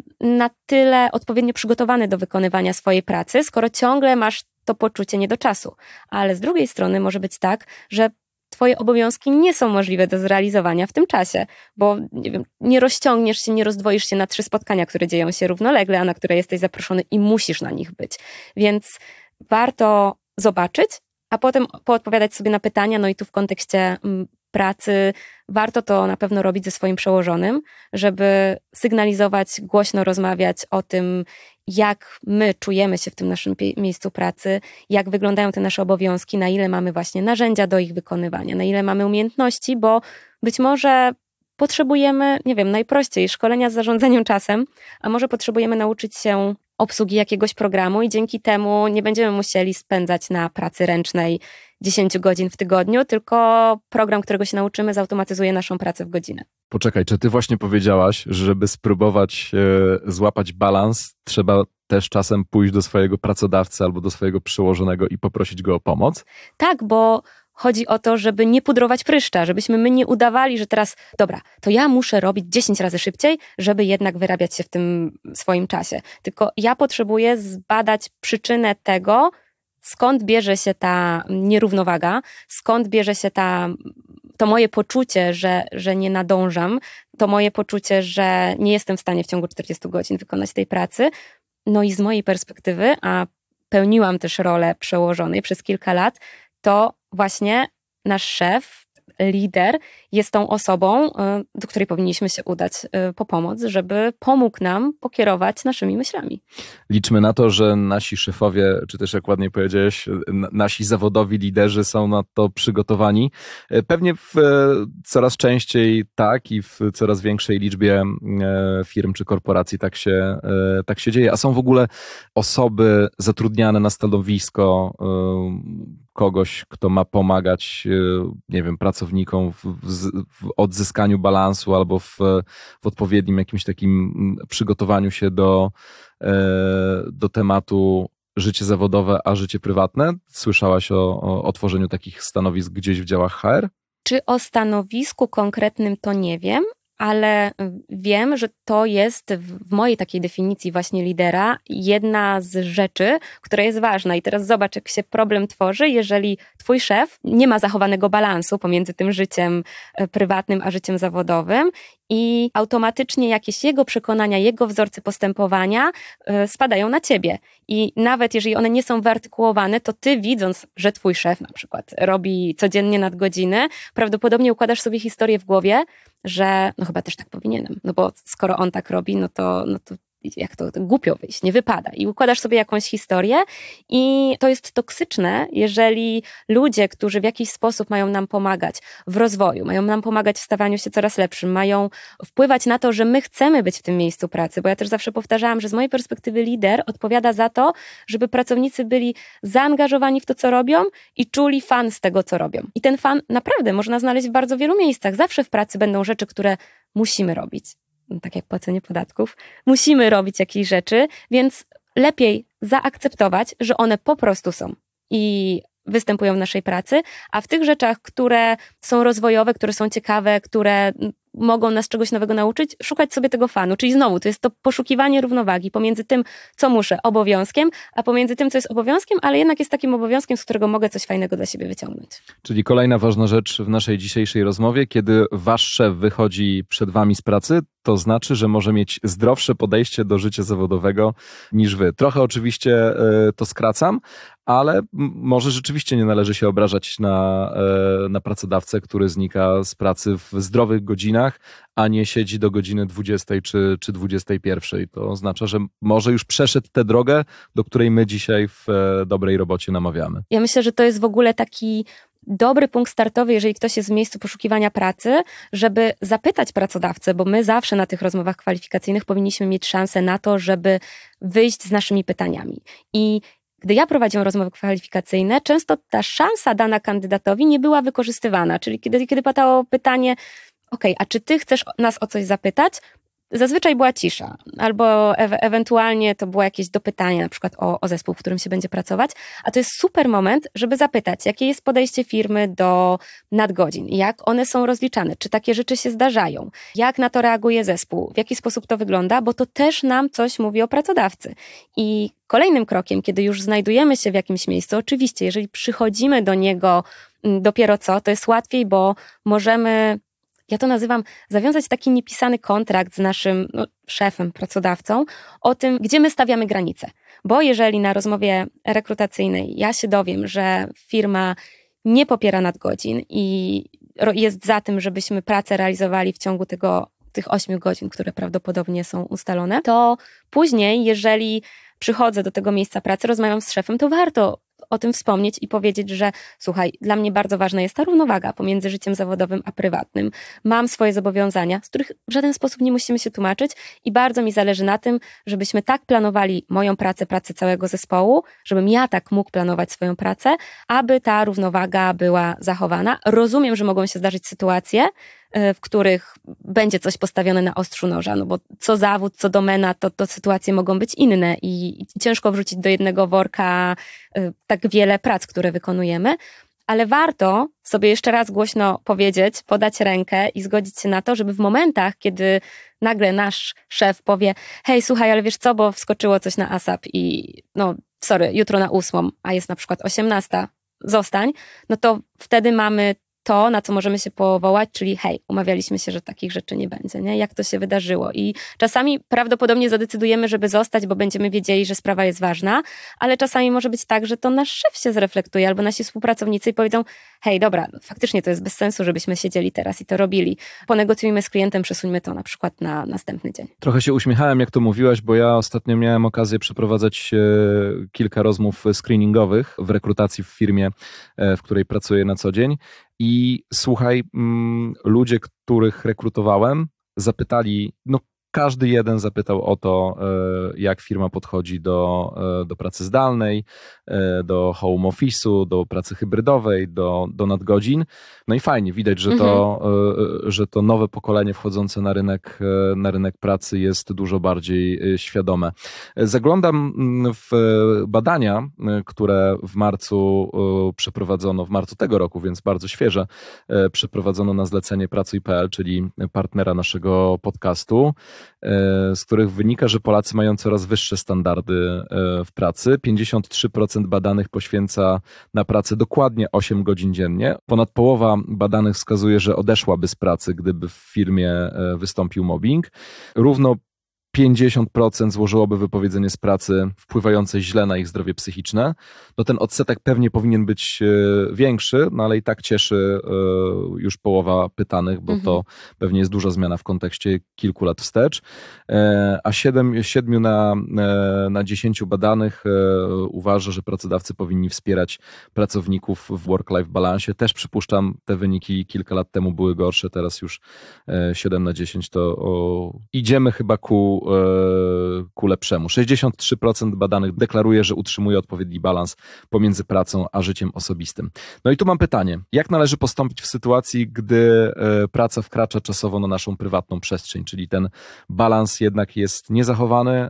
na tyle odpowiednio przygotowany do wykonywania swojej pracy, skoro ciągle masz to poczucie niedoczasu. Ale z drugiej strony może być tak, że twoje obowiązki nie są możliwe do zrealizowania w tym czasie, bo nie wiem, nie rozciągniesz się, nie rozdwoisz się na trzy spotkania, które dzieją się równolegle, a na które jesteś zaproszony i musisz na nich być. Więc warto zobaczyć, a potem poodpowiadać sobie na pytania, no i tu w kontekście pracy warto to na pewno robić ze swoim przełożonym, żeby sygnalizować, głośno rozmawiać o tym, jak my czujemy się w tym naszym miejscu pracy, jak wyglądają te nasze obowiązki, na ile mamy właśnie narzędzia do ich wykonywania, na ile mamy umiejętności, bo być może potrzebujemy, nie wiem, najprościej szkolenia z zarządzaniem czasem, a może potrzebujemy nauczyć się obsługi jakiegoś programu i dzięki temu nie będziemy musieli spędzać na pracy ręcznej dziesięć godzin w tygodniu, tylko program, którego się nauczymy, zautomatyzuje naszą pracę w godzinę. Poczekaj, czy ty właśnie powiedziałaś, że żeby spróbować e, złapać balans, trzeba też czasem pójść do swojego pracodawcy albo do swojego przełożonego i poprosić go o pomoc? Tak, bo chodzi o to, żeby nie pudrować pryszcza, żebyśmy my nie udawali, że teraz, dobra, to ja muszę robić dziesięć razy szybciej, żeby jednak wyrabiać się w tym swoim czasie. Tylko ja potrzebuję zbadać przyczynę tego, skąd bierze się ta nierównowaga, skąd bierze się ta, to moje poczucie, że, że nie nadążam, to moje poczucie, że nie jestem w stanie w ciągu czterdziestu godzin wykonać tej pracy. No i z mojej perspektywy, a pełniłam też rolę przełożonej przez kilka lat, to właśnie nasz szef lider jest tą osobą, do której powinniśmy się udać po pomoc, żeby pomógł nam pokierować naszymi myślami. Liczmy na to, że nasi szefowie, czy też jak ładnie powiedziałeś, nasi zawodowi liderzy są na to przygotowani. Pewnie w coraz częściej tak i w coraz większej liczbie firm czy korporacji tak się, tak się dzieje. A są w ogóle osoby zatrudniane na stanowisko kogoś, kto ma pomagać, nie wiem, pracownikom w, w, w odzyskaniu balansu albo w, w odpowiednim jakimś takim przygotowaniu się do, do tematu życie zawodowe, a życie prywatne? Słyszałaś o, o, o tworzeniu takich stanowisk gdzieś w działach H R? Czy o stanowisku konkretnym to nie wiem, ale wiem, że to jest w mojej takiej definicji właśnie lidera jedna z rzeczy, która jest ważna. I teraz zobacz, jak się problem tworzy, jeżeli twój szef nie ma zachowanego balansu pomiędzy tym życiem prywatnym a życiem zawodowym i automatycznie jakieś jego przekonania, jego wzorce postępowania spadają na ciebie. I nawet jeżeli one nie są wyartykułowane, to ty, widząc, że twój szef na przykład robi codziennie nadgodziny, prawdopodobnie układasz sobie historię w głowie, że no chyba też tak powinienem, no bo skoro on tak robi, no to, no to jak to, to głupio wyjść, nie wypada. I układasz sobie jakąś historię i to jest toksyczne, jeżeli ludzie, którzy w jakiś sposób mają nam pomagać w rozwoju, mają nam pomagać w stawaniu się coraz lepszym, mają wpływać na to, że my chcemy być w tym miejscu pracy, bo ja też zawsze powtarzałam, że z mojej perspektywy lider odpowiada za to, żeby pracownicy byli zaangażowani w to, co robią i czuli fan z tego, co robią. I ten fan naprawdę można znaleźć w bardzo wielu miejscach. Zawsze w pracy będą rzeczy, które musimy robić. Tak jak płacenie podatków, musimy robić jakieś rzeczy, więc lepiej zaakceptować, że one po prostu są i występują w naszej pracy, a w tych rzeczach, które są rozwojowe, które są ciekawe, które mogą nas czegoś nowego nauczyć, szukać sobie tego fanu. Czyli znowu, to jest to poszukiwanie równowagi pomiędzy tym, co muszę, obowiązkiem, a pomiędzy tym, co jest obowiązkiem, ale jednak jest takim obowiązkiem, z którego mogę coś fajnego dla siebie wyciągnąć. Czyli kolejna ważna rzecz w naszej dzisiejszej rozmowie, kiedy wasz szef wychodzi przed wami z pracy, to znaczy, że może mieć zdrowsze podejście do życia zawodowego niż wy. Trochę oczywiście to skracam, ale może rzeczywiście nie należy się obrażać na, na pracodawcę, który znika z pracy w zdrowych godzinach, a nie siedzi do godziny dwudziestej czy, czy dwudziestej pierwszej. To oznacza, że może już przeszedł tę drogę, do której my dzisiaj w dobrej robocie namawiamy. Ja myślę, że to jest w ogóle taki dobry punkt startowy, jeżeli ktoś jest w miejscu poszukiwania pracy, żeby zapytać pracodawcę, bo my zawsze na tych rozmowach kwalifikacyjnych powinniśmy mieć szansę na to, żeby wyjść z naszymi pytaniami. I gdy ja prowadziłam rozmowy kwalifikacyjne, często ta szansa dana kandydatowi nie była wykorzystywana. Czyli kiedy, kiedy padało pytanie, okej, a czy ty chcesz nas o coś zapytać? Zazwyczaj była cisza, albo e- ewentualnie to było jakieś dopytanie, na przykład o, o zespół, w którym się będzie pracować, a to jest super moment, żeby zapytać, jakie jest podejście firmy do nadgodzin, jak one są rozliczane, czy takie rzeczy się zdarzają, jak na to reaguje zespół, w jaki sposób to wygląda, bo to też nam coś mówi o pracodawcy. I kolejnym krokiem, kiedy już znajdujemy się w jakimś miejscu, oczywiście, jeżeli przychodzimy do niego dopiero co, to jest łatwiej, bo możemy... Ja to nazywam zawiązać taki niepisany kontrakt z naszym no, szefem, pracodawcą o tym, gdzie my stawiamy granice. Bo jeżeli na rozmowie rekrutacyjnej ja się dowiem, że firma nie popiera nadgodzin i jest za tym, żebyśmy pracę realizowali w ciągu tego, tych ośmiu godzin, które prawdopodobnie są ustalone, to później, jeżeli przychodzę do tego miejsca pracy, rozmawiam z szefem, to warto o tym wspomnieć i powiedzieć, że słuchaj, dla mnie bardzo ważna jest ta równowaga pomiędzy życiem zawodowym a prywatnym. Mam swoje zobowiązania, z których w żaden sposób nie musimy się tłumaczyć i bardzo mi zależy na tym, żebyśmy tak planowali moją pracę, pracę całego zespołu, żebym ja tak mógł planować swoją pracę, aby ta równowaga była zachowana. Rozumiem, że mogą się zdarzyć sytuacje, w których będzie coś postawione na ostrzu noża, no bo co zawód, co domena, to, to sytuacje mogą być inne i, i ciężko wrzucić do jednego worka y, tak wiele prac, które wykonujemy, ale warto sobie jeszcze raz głośno powiedzieć, podać rękę i zgodzić się na to, żeby w momentach, kiedy nagle nasz szef powie, hej, słuchaj, ale wiesz co, bo wskoczyło coś na ASAP i no, sorry, jutro na ósmą, a jest na przykład osiemnasta, zostań, no to wtedy mamy to, na co możemy się powołać, czyli hej, umawialiśmy się, że takich rzeczy nie będzie, nie? Jak to się wydarzyło. I czasami prawdopodobnie zadecydujemy, żeby zostać, bo będziemy wiedzieli, że sprawa jest ważna, ale czasami może być tak, że to nasz szef się zreflektuje albo nasi współpracownicy i powiedzą, hej, dobra, faktycznie to jest bez sensu, żebyśmy siedzieli teraz i to robili. Ponegocjujmy z klientem, przesuńmy to na przykład na następny dzień. Trochę się uśmiechałem, jak to mówiłaś, bo ja ostatnio miałem okazję przeprowadzać e, kilka rozmów screeningowych w rekrutacji w firmie, e, w której pracuję na co dzień. I słuchaj, m, ludzie, których rekrutowałem, zapytali, no każdy jeden zapytał o to, jak firma podchodzi do, do pracy zdalnej, do home office'u, do pracy hybrydowej, do, do nadgodzin. No i fajnie, widać, że to, mhm. że to nowe pokolenie wchodzące na rynek, na rynek pracy jest dużo bardziej świadome. Zaglądam w badania, które w marcu przeprowadzono, w marcu tego roku, więc bardzo świeże, przeprowadzono na zlecenie Pracuj kropka p l, czyli partnera naszego podcastu, z których wynika, że Polacy mają coraz wyższe standardy w pracy. pięćdziesiąt trzy procent badanych poświęca na pracę dokładnie osiem godzin dziennie. Ponad połowa badanych wskazuje, że odeszłaby z pracy, gdyby w firmie wystąpił mobbing. Równo pięćdziesiąt procent złożyłoby wypowiedzenie z pracy wpływające źle na ich zdrowie psychiczne. No ten odsetek pewnie powinien być większy, no ale i tak cieszy już połowa pytanych, bo mhm. to pewnie jest duża zmiana w kontekście kilku lat wstecz. A siedem, siedmiu na, na dziesięciu badanych uważa, że pracodawcy powinni wspierać pracowników w work-life balansie. Też przypuszczam, te wyniki kilka lat temu były gorsze, teraz już siedem na dziesięć to o, idziemy chyba ku ku lepszemu. sześćdziesiąt trzy procent badanych deklaruje, że utrzymuje odpowiedni balans pomiędzy pracą a życiem osobistym. No i tu mam pytanie. Jak należy postąpić w sytuacji, gdy praca wkracza czasowo na naszą prywatną przestrzeń, czyli ten balans jednak jest niezachowany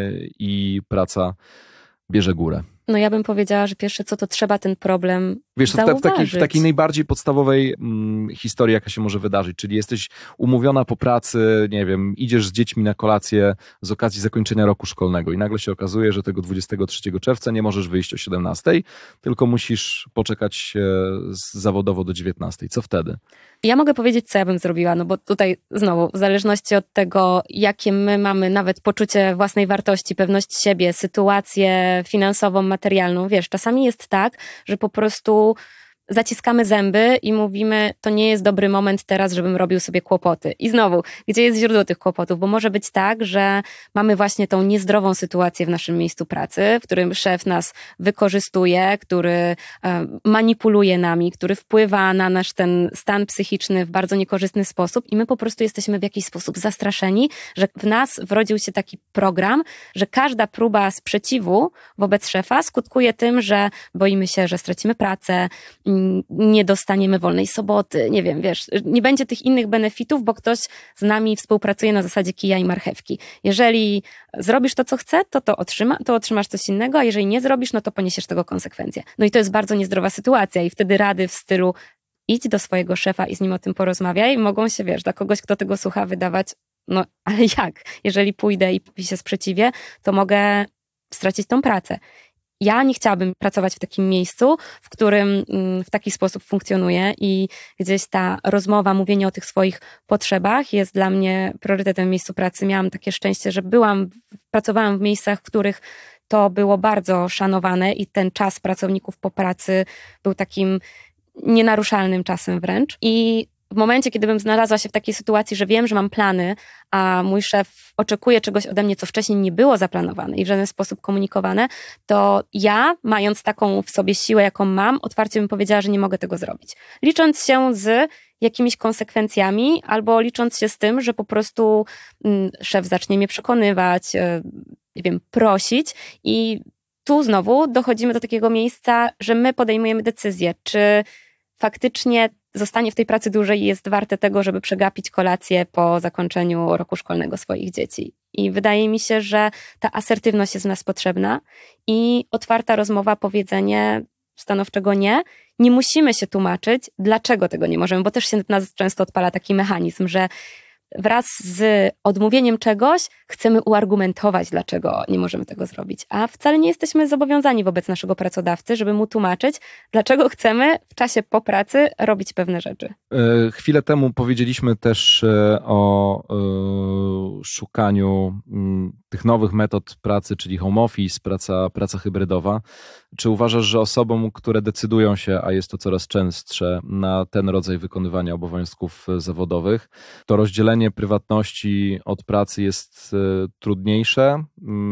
i praca bierze górę? No ja bym powiedziała, że pierwsze co to trzeba ten problem Wiesz, zauważyć. w, takiej, w takiej najbardziej podstawowej mm, historii, jaka się może wydarzyć, czyli jesteś umówiona po pracy, nie wiem, idziesz z dziećmi na kolację z okazji zakończenia roku szkolnego i nagle się okazuje, że tego dwudziestego trzeciego czerwca nie możesz wyjść o siedemnastej, tylko musisz poczekać zawodowo do dziewiętnastej. Co wtedy? Ja mogę powiedzieć, co ja bym zrobiła, no bo tutaj znowu, w zależności od tego, jakie my mamy nawet poczucie własnej wartości, pewność siebie, sytuację finansową, materialną, wiesz, czasami jest tak, że po prostu zaciskamy zęby i mówimy, to nie jest dobry moment teraz, żebym robił sobie kłopoty. I znowu, gdzie jest źródło tych kłopotów? Bo może być tak, że mamy właśnie tą niezdrową sytuację w naszym miejscu pracy, w którym szef nas wykorzystuje, który manipuluje nami, który wpływa na nasz ten stan psychiczny w bardzo niekorzystny sposób i my po prostu jesteśmy w jakiś sposób zastraszeni, że w nas wrodził się taki program, że każda próba sprzeciwu wobec szefa skutkuje tym, że boimy się, że stracimy pracę, nie dostaniemy wolnej soboty, nie wiem, wiesz, nie będzie tych innych benefitów, bo ktoś z nami współpracuje na zasadzie kija i marchewki. Jeżeli zrobisz to, co chce, to to, otrzyma, to otrzymasz coś innego, a jeżeli nie zrobisz, no to poniesiesz tego konsekwencje. No i to jest bardzo niezdrowa sytuacja i wtedy rady w stylu idź do swojego szefa i z nim o tym porozmawiaj, mogą się, wiesz, dla kogoś, kto tego słucha, wydawać, no ale jak? Jeżeli pójdę i się sprzeciwię, to mogę stracić tą pracę. Ja nie chciałabym pracować w takim miejscu, w którym w taki sposób funkcjonuję i gdzieś ta rozmowa, mówienie o tych swoich potrzebach jest dla mnie priorytetem w miejscu pracy. Miałam takie szczęście, że byłam, pracowałam w miejscach, w których to było bardzo szanowane i ten czas pracowników po pracy był takim nienaruszalnym czasem wręcz. I w momencie, kiedy bym znalazła się w takiej sytuacji, że wiem, że mam plany, a mój szef oczekuje czegoś ode mnie, co wcześniej nie było zaplanowane i w żaden sposób komunikowane, to ja, mając taką w sobie siłę, jaką mam, otwarcie bym powiedziała, że nie mogę tego zrobić. Licząc się z jakimiś konsekwencjami albo licząc się z tym, że po prostu szef zacznie mnie przekonywać, nie wiem, prosić i tu znowu dochodzimy do takiego miejsca, że my podejmujemy decyzję, czy faktycznie zostanie w tej pracy dłużej i jest warte tego, żeby przegapić kolację po zakończeniu roku szkolnego swoich dzieci. I wydaje mi się, że ta asertywność jest w nas potrzebna i otwarta rozmowa, powiedzenie stanowczego nie. Nie musimy się tłumaczyć, dlaczego tego nie możemy, bo też się w nas często odpala taki mechanizm, że wraz z odmówieniem czegoś chcemy uargumentować, dlaczego nie możemy tego zrobić. A wcale nie jesteśmy zobowiązani wobec naszego pracodawcy, żeby mu tłumaczyć, dlaczego chcemy w czasie po pracy robić pewne rzeczy. Chwilę temu powiedzieliśmy też o szukaniu tych nowych metod pracy, czyli home office, praca, praca hybrydowa. Czy uważasz, że osobom, które decydują się, a jest to coraz częstsze, na ten rodzaj wykonywania obowiązków zawodowych, to rozdzielenie prywatności od pracy jest trudniejsze?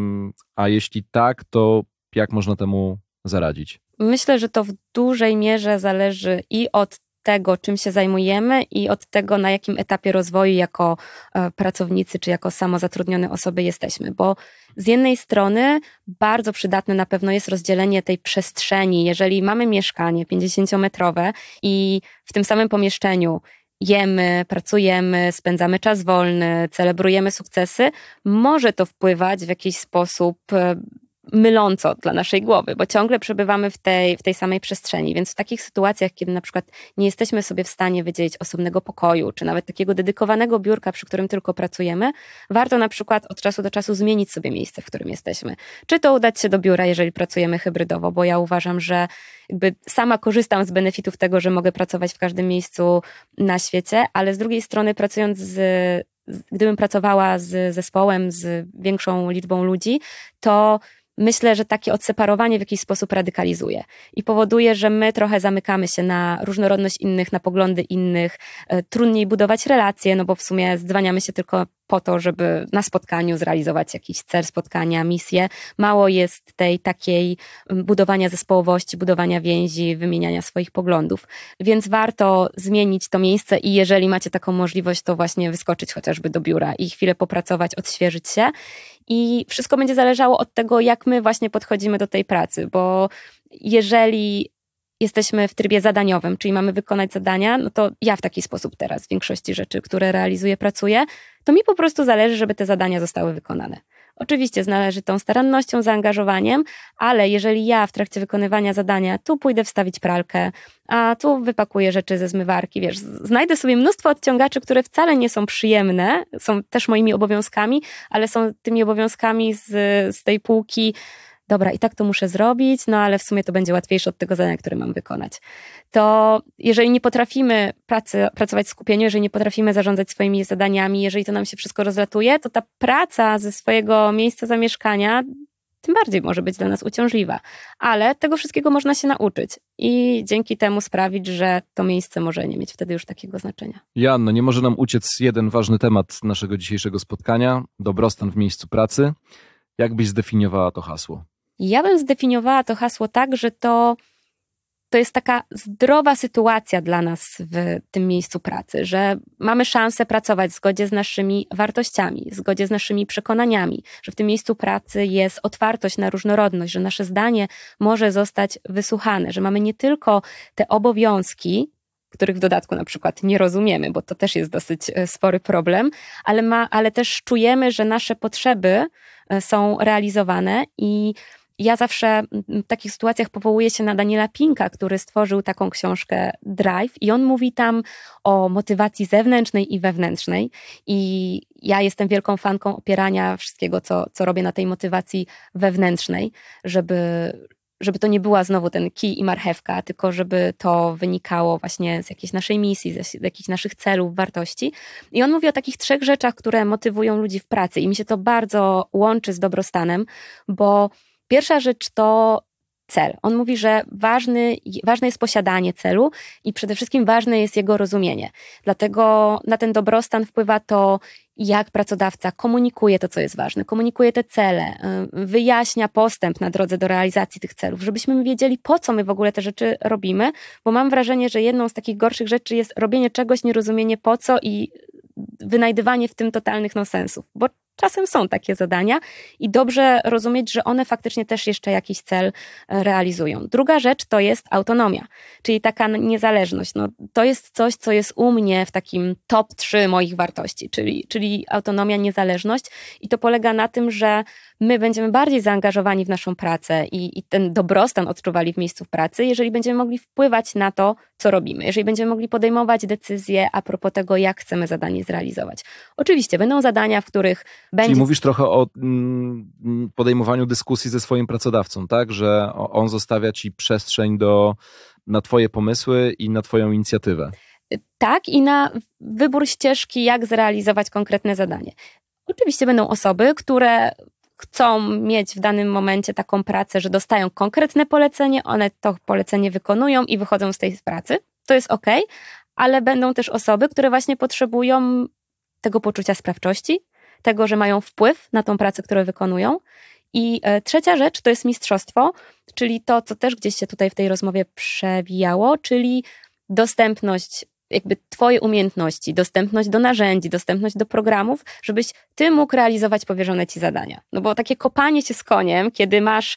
A jeśli tak, to jak można temu zaradzić? Myślę, że to w dużej mierze zależy i od tego, czym się zajmujemy i od tego, na jakim etapie rozwoju jako pracownicy czy jako samozatrudnione osoby jesteśmy, bo z jednej strony bardzo przydatne na pewno jest rozdzielenie tej przestrzeni. Jeżeli mamy mieszkanie pięćdziesięciometrowe i w tym samym pomieszczeniu jemy, pracujemy, spędzamy czas wolny, celebrujemy sukcesy, może to wpływać w jakiś sposób myląco dla naszej głowy, bo ciągle przebywamy w tej, w tej samej przestrzeni, więc w takich sytuacjach, kiedy na przykład nie jesteśmy sobie w stanie wydzielić osobnego pokoju, czy nawet takiego dedykowanego biurka, przy którym tylko pracujemy, warto na przykład od czasu do czasu zmienić sobie miejsce, w którym jesteśmy. Czy to udać się do biura, jeżeli pracujemy hybrydowo, bo ja uważam, że jakby sama korzystam z benefitów tego, że mogę pracować w każdym miejscu na świecie, ale z drugiej strony pracując z, gdybym pracowała z zespołem, z większą liczbą ludzi, to myślę, że takie odseparowanie w jakiś sposób radykalizuje i powoduje, że my trochę zamykamy się na różnorodność innych, na poglądy innych, trudniej budować relacje, no bo w sumie zdzwaniamy się tylko po to, żeby na spotkaniu zrealizować jakiś cel spotkania, misję. Mało jest tej takiej budowania zespołowości, budowania więzi, wymieniania swoich poglądów. Więc warto zmienić to miejsce i jeżeli macie taką możliwość, to właśnie wyskoczyć chociażby do biura i chwilę popracować, odświeżyć się. I wszystko będzie zależało od tego, jak my właśnie podchodzimy do tej pracy, bo jeżeli jesteśmy w trybie zadaniowym, czyli mamy wykonać zadania, no to ja w taki sposób teraz w większości rzeczy, które realizuję, pracuję, to mi po prostu zależy, żeby te zadania zostały wykonane. Oczywiście z należytą starannością, zaangażowaniem, ale jeżeli ja w trakcie wykonywania zadania tu pójdę wstawić pralkę, a tu wypakuję rzeczy ze zmywarki, wiesz, znajdę sobie mnóstwo odciągaczy, które wcale nie są przyjemne, są też moimi obowiązkami, ale są tymi obowiązkami z, z tej półki, dobra, i tak to muszę zrobić, no ale w sumie to będzie łatwiejsze od tego zadania, które mam wykonać. To jeżeli nie potrafimy pracy, pracować w skupieniu, jeżeli nie potrafimy zarządzać swoimi zadaniami, jeżeli to nam się wszystko rozlatuje, to ta praca ze swojego miejsca zamieszkania tym bardziej może być dla nas uciążliwa. Ale tego wszystkiego można się nauczyć i dzięki temu sprawić, że to miejsce może nie mieć wtedy już takiego znaczenia. Joanno, nie może nam uciec jeden ważny temat naszego dzisiejszego spotkania, dobrostan w miejscu pracy. Jak byś zdefiniowała to hasło? Ja bym zdefiniowała to hasło tak, że to, to jest taka zdrowa sytuacja dla nas w tym miejscu pracy, że mamy szansę pracować w zgodzie z naszymi wartościami, w zgodzie z naszymi przekonaniami, że w tym miejscu pracy jest otwartość na różnorodność, że nasze zdanie może zostać wysłuchane, że mamy nie tylko te obowiązki, których w dodatku na przykład nie rozumiemy, bo to też jest dosyć spory problem, ale, ma, ale też czujemy, że nasze potrzeby są realizowane i ja zawsze w takich sytuacjach powołuję się na Daniela Pinka, który stworzył taką książkę Drive i on mówi tam o motywacji zewnętrznej i wewnętrznej i ja jestem wielką fanką opierania wszystkiego, co, co robię na tej motywacji wewnętrznej, żeby, żeby to nie była znowu ten kij i marchewka, tylko żeby to wynikało właśnie z jakiejś naszej misji, z jakichś naszych celów, wartości. I on mówi o takich trzech rzeczach, które motywują ludzi w pracy i mi się to bardzo łączy z dobrostanem, bo pierwsza rzecz to cel. On mówi, że ważny, ważne jest posiadanie celu i przede wszystkim ważne jest jego rozumienie. Dlatego na ten dobrostan wpływa to, jak pracodawca komunikuje to, co jest ważne, komunikuje te cele, wyjaśnia postęp na drodze do realizacji tych celów, żebyśmy wiedzieli, po co my w ogóle te rzeczy robimy, bo mam wrażenie, że jedną z takich gorszych rzeczy jest robienie czegoś, nierozumienie po co i wynajdywanie w tym totalnych nonsensów, bo czasem są takie zadania i dobrze rozumieć, że one faktycznie też jeszcze jakiś cel realizują. Druga rzecz to jest autonomia, czyli taka niezależność. No, to jest coś, co jest u mnie w takim top trzy moich wartości, czyli, czyli autonomia, niezależność i to polega na tym, że my będziemy bardziej zaangażowani w naszą pracę i, i ten dobrostan odczuwali w miejscu pracy, jeżeli będziemy mogli wpływać na to, co robimy, jeżeli będziemy mogli podejmować decyzje a propos tego, jak chcemy zadanie zrealizować. Oczywiście będą zadania, w których będzie... Czyli mówisz trochę o mm, podejmowaniu dyskusji ze swoim pracodawcą, tak? Że on zostawia ci przestrzeń do, na twoje pomysły i na twoją inicjatywę. Tak, i na wybór ścieżki, jak zrealizować konkretne zadanie. Oczywiście będą osoby, które chcą mieć w danym momencie taką pracę, że dostają konkretne polecenie, one to polecenie wykonują i wychodzą z tej pracy. To jest okej, ale będą też osoby, które właśnie potrzebują tego poczucia sprawczości, tego, że mają wpływ na tą pracę, którą wykonują. I trzecia rzecz to jest mistrzostwo, czyli to, co też gdzieś się tutaj w tej rozmowie przewijało, czyli dostępność, jakby twoje umiejętności, dostępność do narzędzi, dostępność do programów, żebyś ty mógł realizować powierzone ci zadania. No bo takie kopanie się z koniem, kiedy masz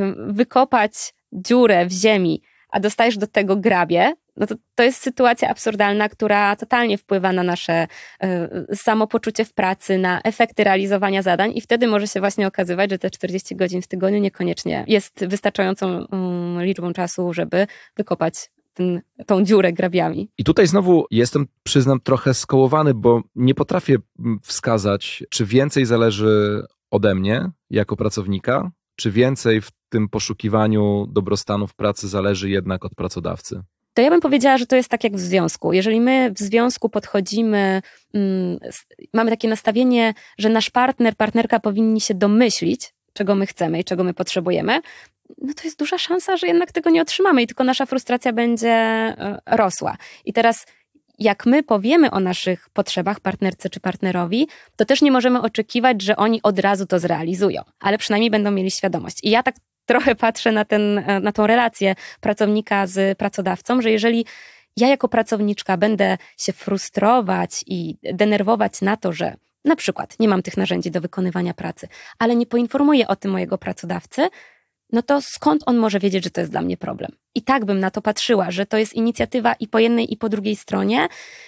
wykopać dziurę w ziemi, a dostajesz do tego grabie, no to, to jest sytuacja absurdalna, która totalnie wpływa na nasze y, samopoczucie w pracy, na efekty realizowania zadań i wtedy może się właśnie okazywać, że te czterdzieści godzin w tygodniu niekoniecznie jest wystarczającą y, liczbą czasu, żeby wykopać ten, tą dziurę grabiami. I tutaj znowu jestem, przyznam, trochę skołowany, bo nie potrafię wskazać, czy więcej zależy ode mnie jako pracownika, czy więcej w tym poszukiwaniu dobrostanu w pracy zależy jednak od pracodawcy. To ja bym powiedziała, że to jest tak jak w związku. Jeżeli my w związku podchodzimy, mm, mamy takie nastawienie, że nasz partner, partnerka powinni się domyślić, czego my chcemy i czego my potrzebujemy, no to jest duża szansa, że jednak tego nie otrzymamy i tylko nasza frustracja będzie rosła. I teraz jak my powiemy o naszych potrzebach partnerce czy partnerowi, to też nie możemy oczekiwać, że oni od razu to zrealizują, ale przynajmniej będą mieli świadomość. I ja tak trochę patrzę na, ten, na tą relację pracownika z pracodawcą, że jeżeli ja jako pracowniczka będę się frustrować i denerwować na to, że na przykład nie mam tych narzędzi do wykonywania pracy, ale nie poinformuję o tym mojego pracodawcy, no to skąd on może wiedzieć, że to jest dla mnie problem? I tak bym na to patrzyła, że to jest inicjatywa i po jednej i po drugiej stronie.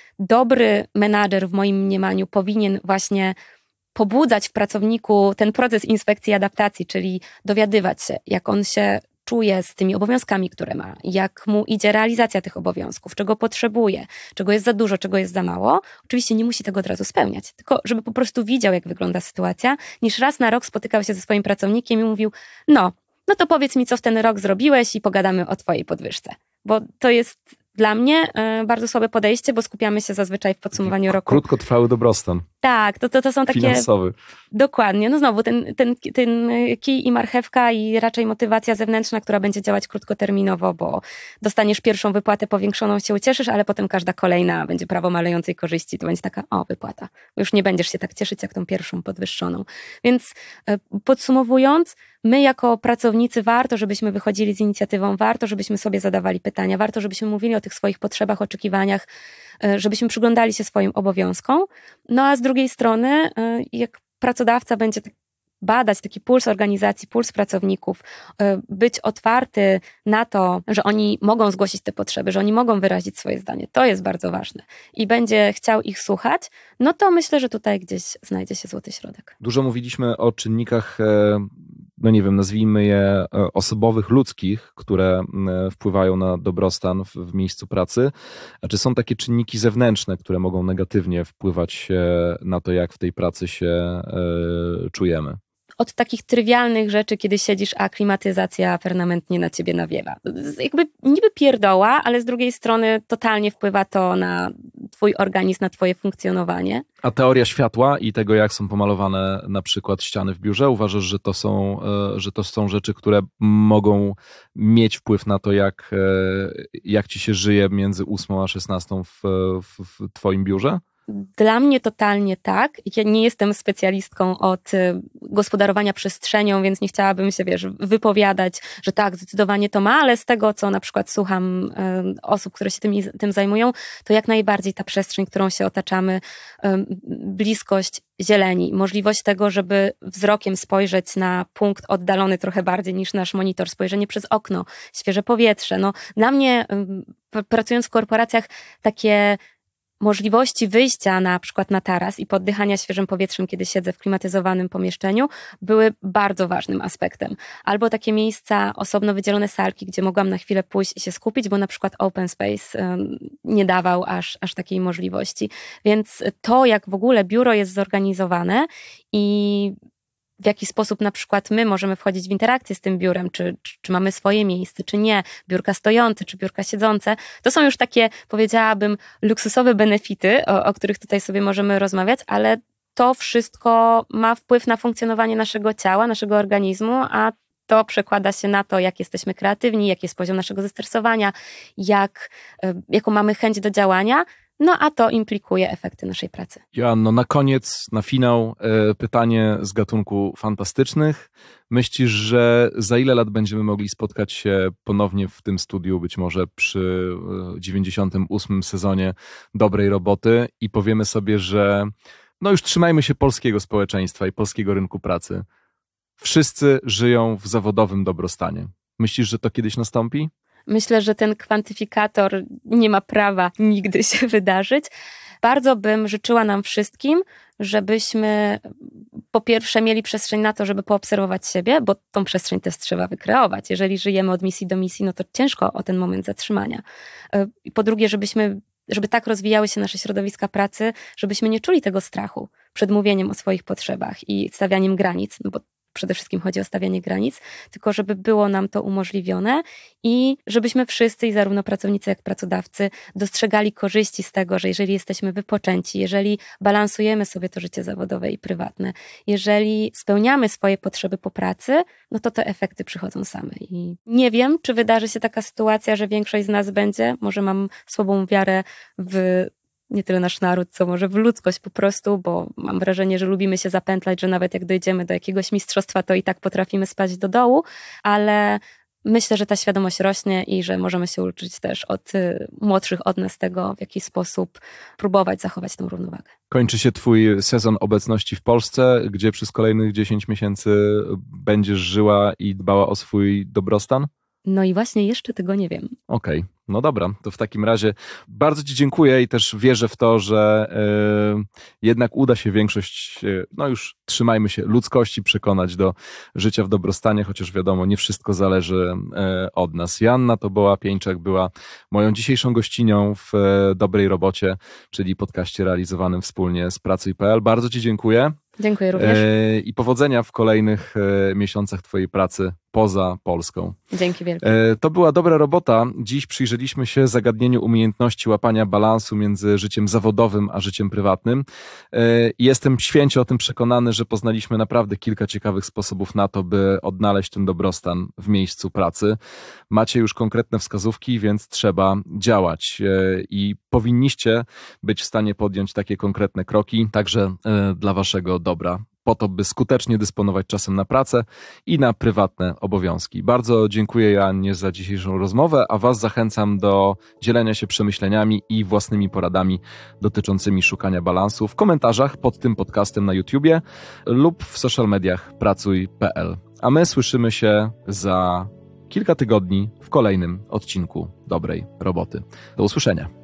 Dobry menadżer w moim mniemaniu powinien właśnie pobudzać w pracowniku ten proces inspekcji i adaptacji, czyli dowiadywać się, jak on się czuje z tymi obowiązkami, które ma, jak mu idzie realizacja tych obowiązków, czego potrzebuje, czego jest za dużo, czego jest za mało. Oczywiście nie musi tego od razu spełniać, tylko żeby po prostu widział, jak wygląda sytuacja, niż raz na rok spotykał się ze swoim pracownikiem i mówił, no, no to powiedz mi, co w ten rok zrobiłeś i pogadamy o twojej podwyżce. Bo to jest dla mnie y, bardzo słabe podejście, bo skupiamy się zazwyczaj w podsumowaniu roku. Krótkotrwały dobrostan. Tak, to, to, to są takie... Finansowy. Dokładnie. No znowu, ten, ten, ten kij i marchewka i raczej motywacja zewnętrzna, która będzie działać krótkoterminowo, bo dostaniesz pierwszą wypłatę powiększoną, się ucieszysz, ale potem każda kolejna będzie prawo malejącej korzyści. To będzie taka, o, wypłata. Już nie będziesz się tak cieszyć, jak tą pierwszą podwyższoną. Więc podsumowując, my jako pracownicy warto, żebyśmy wychodzili z inicjatywą, warto, żebyśmy sobie zadawali pytania, warto, żebyśmy mówili o tych swoich potrzebach, oczekiwaniach, żebyśmy przyglądali się swoim obowiązkom. No a z drugiej strony, jak pracodawca będzie badać taki puls organizacji, puls pracowników, być otwarty na to, że oni mogą zgłosić te potrzeby, że oni mogą wyrazić swoje zdanie. To jest bardzo ważne. I będzie chciał ich słuchać, no to myślę, że tutaj gdzieś znajdzie się złoty środek. Dużo mówiliśmy o czynnikach, no nie wiem, nazwijmy je osobowych, ludzkich, które wpływają na dobrostan w, w miejscu pracy. A czy są takie czynniki zewnętrzne, które mogą negatywnie wpływać na to, jak w tej pracy się y, czujemy? Od takich trywialnych rzeczy, kiedy siedzisz, a klimatyzacja permanentnie na ciebie nawiewa. Jakby niby pierdoła, ale z drugiej strony totalnie wpływa to na twój organizm, na twoje funkcjonowanie. A teoria światła i tego, jak są pomalowane na przykład ściany w biurze, uważasz, że to są, że to są rzeczy, które mogą mieć wpływ na to, jak, jak ci się żyje między ósmą a szesnastą w, w, w twoim biurze? Dla mnie totalnie tak. Ja nie jestem specjalistką od gospodarowania przestrzenią, więc nie chciałabym się, wiesz, wypowiadać, że tak, zdecydowanie to ma, ale z tego, co na przykład słucham y, osób, które się tym, tym zajmują, to jak najbardziej ta przestrzeń, którą się otaczamy, y, bliskość zieleni, możliwość tego, żeby wzrokiem spojrzeć na punkt oddalony trochę bardziej niż nasz monitor, spojrzenie przez okno, świeże powietrze. No, dla mnie, y, pracując w korporacjach, takie możliwości wyjścia na przykład na taras i poddychania świeżym powietrzem, kiedy siedzę w klimatyzowanym pomieszczeniu, były bardzo ważnym aspektem. Albo takie miejsca, osobno wydzielone salki, gdzie mogłam na chwilę pójść i się skupić, bo na przykład open space um, nie dawał aż, aż takiej możliwości. Więc to, jak w ogóle biuro jest zorganizowane i w jaki sposób na przykład my możemy wchodzić w interakcję z tym biurem, czy, czy, czy mamy swoje miejsce, czy nie, biurka stojące, czy biurka siedzące. To są już takie, powiedziałabym, luksusowe benefity, o, o których tutaj sobie możemy rozmawiać, ale to wszystko ma wpływ na funkcjonowanie naszego ciała, naszego organizmu, a to przekłada się na to, jak jesteśmy kreatywni, jaki jest poziom naszego zestresowania, jak, jaką mamy chęć do działania. No a to implikuje efekty naszej pracy. Joanno, na koniec, na finał e, pytanie z gatunku fantastycznych. Myślisz, że za ile lat będziemy mogli spotkać się ponownie w tym studiu, być może przy dziewięćdziesiątym ósmym sezonie Dobrej Roboty i powiemy sobie, że no już trzymajmy się polskiego społeczeństwa i polskiego rynku pracy. Wszyscy żyją w zawodowym dobrostanie. Myślisz, że to kiedyś nastąpi? Myślę, że ten kwantyfikator nie ma prawa nigdy się wydarzyć. Bardzo bym życzyła nam wszystkim, żebyśmy po pierwsze mieli przestrzeń na to, żeby poobserwować siebie, bo tą przestrzeń też trzeba wykreować. Jeżeli żyjemy od misji do misji, no to ciężko o ten moment zatrzymania. Po drugie, żebyśmy, żeby tak rozwijały się nasze środowiska pracy, żebyśmy nie czuli tego strachu przed mówieniem o swoich potrzebach i stawianiem granic, no bo przede wszystkim chodzi o stawianie granic, tylko żeby było nam to umożliwione i żebyśmy wszyscy, i zarówno pracownicy, jak i pracodawcy, dostrzegali korzyści z tego, że jeżeli jesteśmy wypoczęci, jeżeli balansujemy sobie to życie zawodowe i prywatne, jeżeli spełniamy swoje potrzeby po pracy, no to te efekty przychodzą same. I nie wiem, czy wydarzy się taka sytuacja, że większość z nas będzie, może mam słabą wiarę w nie tyle nasz naród, co może w ludzkość po prostu, bo mam wrażenie, że lubimy się zapętlać, że nawet jak dojdziemy do jakiegoś mistrzostwa, to i tak potrafimy spać do dołu, ale myślę, że ta świadomość rośnie i że możemy się uczyć też od y, młodszych od nas tego, w jaki sposób próbować zachować tą równowagę. Kończy się twój sezon obecności w Polsce, gdzie przez kolejnych dziesięć miesięcy będziesz żyła i dbała o swój dobrostan? No i właśnie jeszcze tego nie wiem. Okej, okay. No dobra, to w takim razie bardzo ci dziękuję i też wierzę w to, że y, jednak uda się większość, y, no już trzymajmy się, ludzkości przekonać do życia w dobrostanie, chociaż wiadomo, nie wszystko zależy y, od nas. Joanna Toboła-Pieńczak była moją dzisiejszą gościnią w y, Dobrej Robocie, czyli podcaście realizowanym wspólnie z Pracuj kropka p l. Bardzo ci dziękuję. Dziękuję również. Y, I powodzenia w kolejnych y, miesiącach twojej pracy poza Polską. Dzięki wielkie. To była Dobra Robota. Dziś przyjrzeliśmy się zagadnieniu umiejętności łapania balansu między życiem zawodowym a życiem prywatnym. Jestem święcie o tym przekonany, że poznaliśmy naprawdę kilka ciekawych sposobów na to, by odnaleźć ten dobrostan w miejscu pracy. Macie już konkretne wskazówki, więc trzeba działać i powinniście być w stanie podjąć takie konkretne kroki, także dla waszego dobra, po to, by skutecznie dysponować czasem na pracę i na prywatne obowiązki. Bardzo dziękuję Joannie za dzisiejszą rozmowę, a was zachęcam do dzielenia się przemyśleniami i własnymi poradami dotyczącymi szukania balansu w komentarzach pod tym podcastem na YouTubie lub w social mediach pracuj kropka p l. A my słyszymy się za kilka tygodni w kolejnym odcinku Dobrej Roboty. Do usłyszenia.